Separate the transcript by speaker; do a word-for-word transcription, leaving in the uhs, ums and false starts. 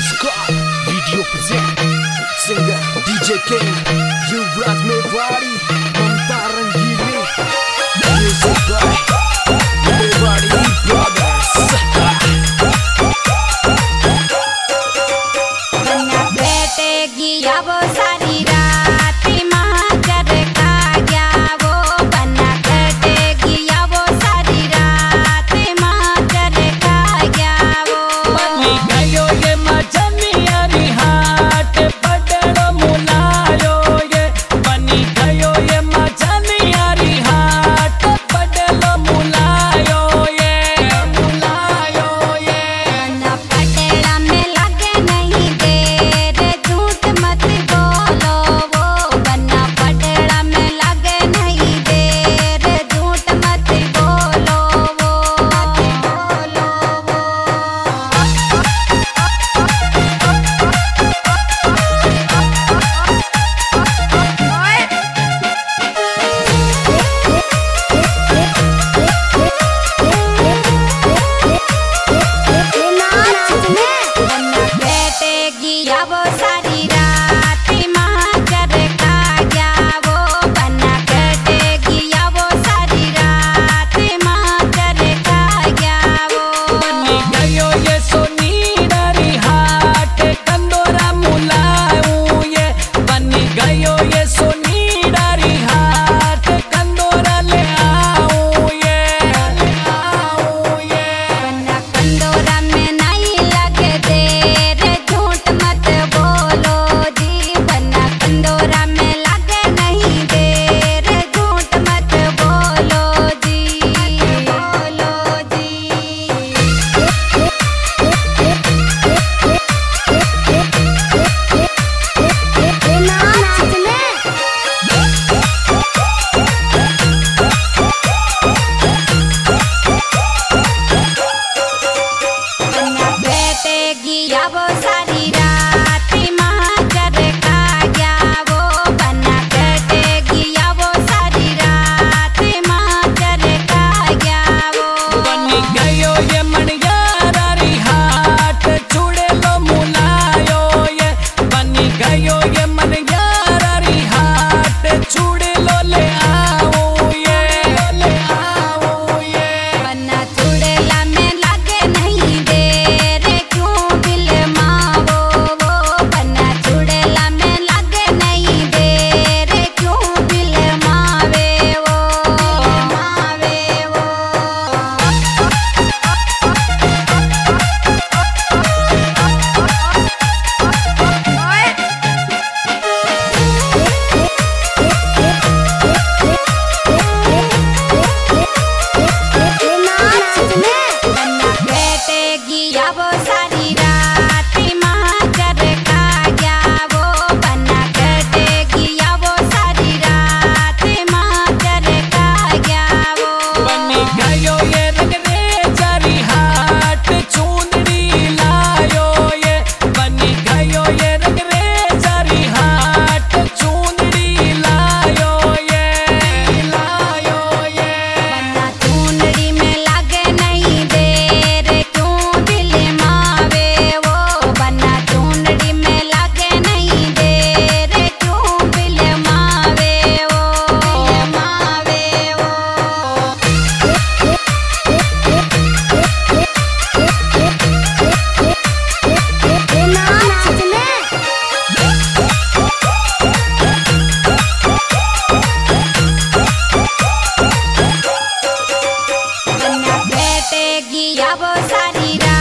Speaker 1: Scott, video present singer D J King, Yuvraj Mewari, Mamta Rangili, music by Mewari Brothers.
Speaker 2: बन्ना बैठेगी अब सारी रात महाजर का गया वो बन्ना बैठेगी अब सारी रात महाजर का गया वो
Speaker 3: बनी गयो ये मजनियारी हाट पडड़ो मुलायो ये बनी गयो ये मजनियारी हाट पडड़ो मुलायो ये मुलायो ये
Speaker 2: बन्ना पटेड़ा में लगे नहीं देर झूठ मत बोलो वो बन्ना पटेड़ा में लगे नहीं देर झूठ मत बोलो वो बोलो वो बन्ना बैठेगी अब सारी रात महाजर का गया वो बन्ना बैठेगी अब सारी रात महाजर का गया वो
Speaker 3: बनी गयो ये सोनीडारी हाट कंदोरा मुलायो ये बनी गयो ये सोनीडारी हाट कंदोरा ले आओ ये ले आओ ये
Speaker 2: बन्ना कंदोरा में नहीं लगे देर झूठ मत बोलो जी बन्ना कंदोरा में लगे नहीं देर झूठ मत बोलो जी बोलो जी बन्ना बैठेगी अब सारी रात महाजर का गया वो बन्ना बैठेगी अब सारी रात महाजर का गया वो
Speaker 3: बनी गयो ये मणियारी हाट चूड़े लो मुलायो ये बनी गयो ये मणियारी हाट चूड़े लो ले आओ ये ले आओ ये
Speaker 2: बन्ना चुड़ैला में लगे नहीं देर क्यों बिल मावो वो बन्ना चुड़ैला में लगे नहीं देर क्यों बिल मावे वो मावे वो बन्ना बैठेगी अब सारी रात महाजर का गया वो बन्ना बैठेगी अब सारी रात महाजर का गया वो
Speaker 3: बनी गयो ये रंगरे जारी हाट चूंदड़ी लायो ये बनी गयो ये रंगरे जारी हाट चूंदड़ी लायो ये लायो ये
Speaker 2: बन्ना चूंदड़ी में लगे नहीं देर क्यों दिल मावे वो बन्ना चूंदड़ी में लगे नहीं देर क्यों दिल मावे वो मावे वो बन्ना बैठेगी अब सारी रात